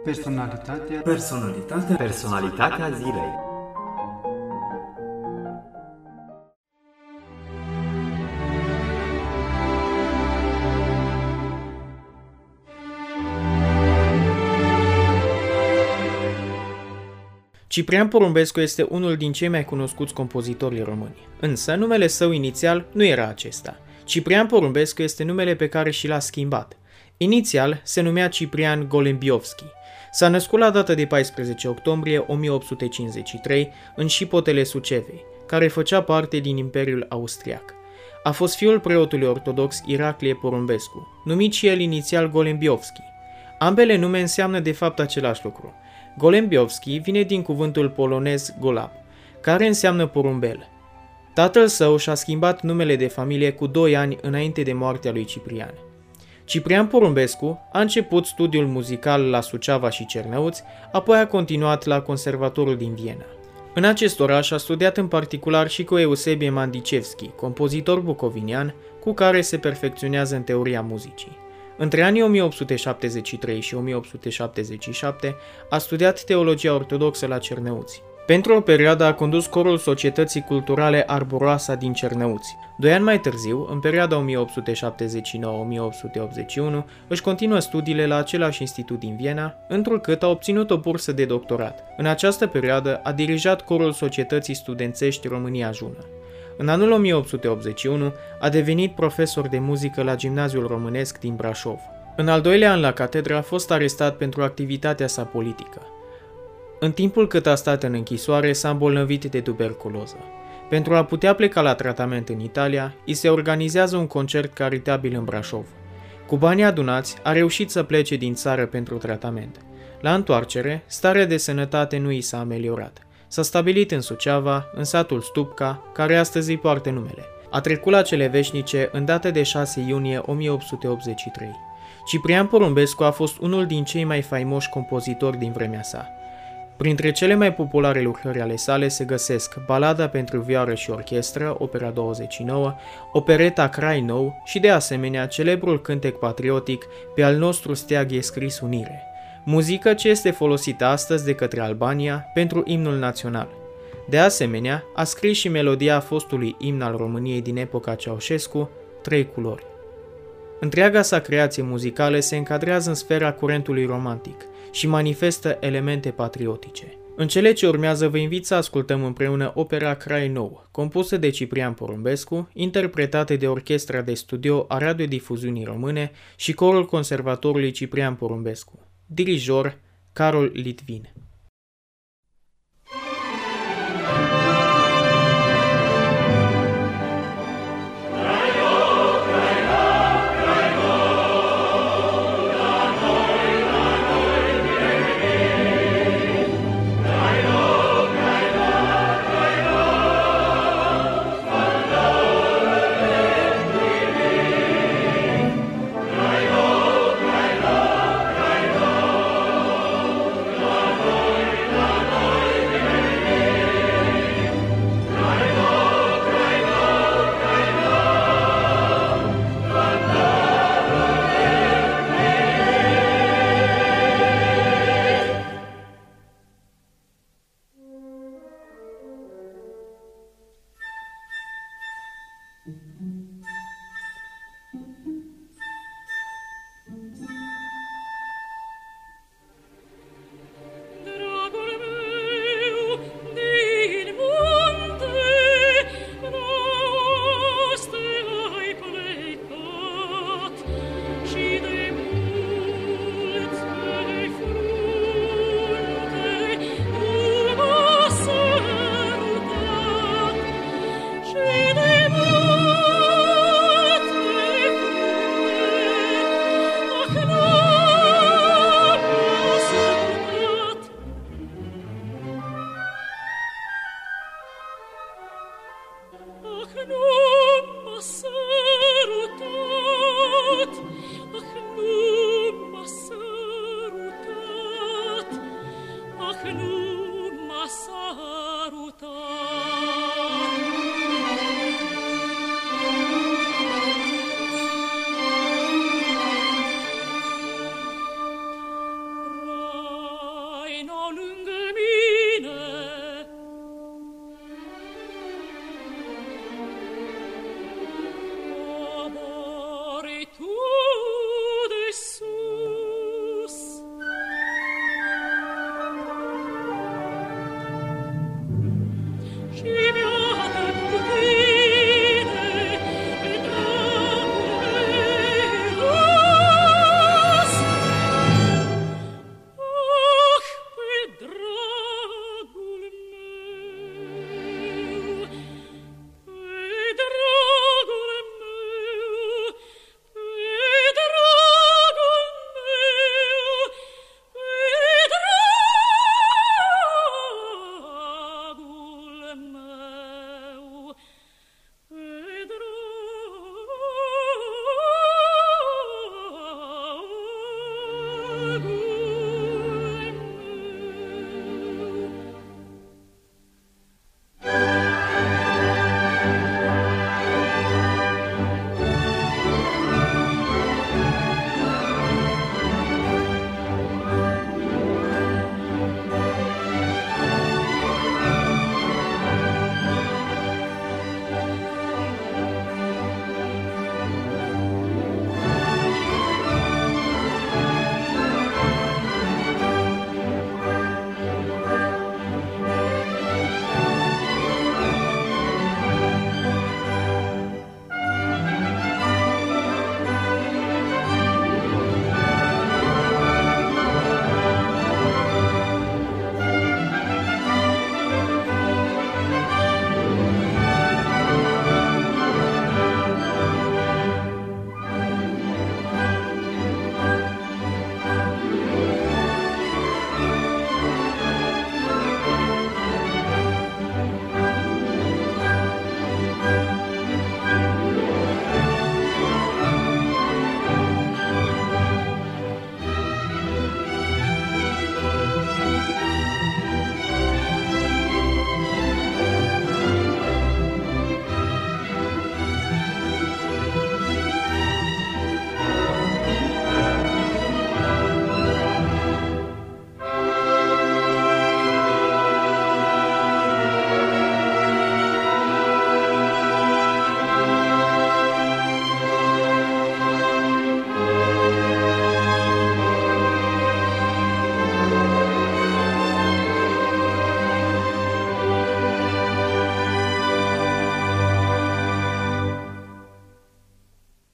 Personalitatea zilei. Ciprian Porumbescu este unul din cei mai cunoscuți compozitori români, însă numele său inițial nu era acesta. Ciprian Porumbescu este numele pe care și l-a schimbat. Inițial se numea Ciprian Golembiovski. S-a născut la data de 14 octombrie 1853 în Șipotele Sucevei, care făcea parte din Imperiul Austriac. A fost fiul preotului ortodox Iraclie Porumbescu, numit și el inițial Golembiovski. Ambele nume înseamnă de fapt același lucru. Golembiovski vine din cuvântul polonez golab, care înseamnă porumbel. Tatăl său și-a schimbat numele de familie cu 2 ani înainte de moartea lui Ciprian. Ciprian Porumbescu a început studiul muzical la Suceava și Cernăuți, apoi a continuat la Conservatorul din Viena. În acest oraș a studiat în particular și cu Eusebie Mandicevski, compozitor bucovinian, cu care se perfecționează în teoria muzicii. Între anii 1873 și 1877 a studiat teologia ortodoxă la Cernăuți. Pentru o perioadă a condus corul Societății Culturale Arboroasa din Cernăuți. 2 ani mai târziu, în perioada 1879-1881, își continuă studiile la același institut din Viena, întrucât a obținut o bursă de doctorat. În această perioadă a dirijat corul Societății Studențești România Jună. În anul 1881 a devenit profesor de muzică la Gimnaziul Românesc din Brașov. În al 2-lea an la catedră a fost arestat pentru activitatea sa politică. În timpul cât a stat în închisoare s-a îmbolnăvit de tuberculoză. Pentru a putea pleca la tratament în Italia, îi se organizează un concert caritabil în Brașov. Cu banii adunați, a reușit să plece din țară pentru tratament. La întoarcere, starea de sănătate nu i s-a ameliorat. S-a stabilit în Suceava, în satul Stupca, care astăzi îi poartă numele. A trecut la cele veșnice în data de 6 iunie 1883. Ciprian Porumbescu a fost unul din cei mai faimoși compozitori din vremea sa. Printre cele mai populare lucrări ale sale se găsesc Balada pentru vioară și orchestră, opera 29, opereta Crai nou și de asemenea celebrul cântec patriotic Pe al nostru steag e scris unire, muzică ce este folosită astăzi de către Albania pentru imnul național. De asemenea, a scris și melodia fostului imn al României din epoca Ceaușescu, Trei culori. Întreaga sa creație muzicală se încadrează în sfera curentului romantic și manifestă elemente patriotice. În cele ce urmează vă invit să ascultăm împreună opera Crai nou, compusă de Ciprian Porumbescu, interpretată de Orchestra de Studio a Radiodifuziunii Române și Corul Conservatorului Ciprian Porumbescu. Dirijor Carol Litvin.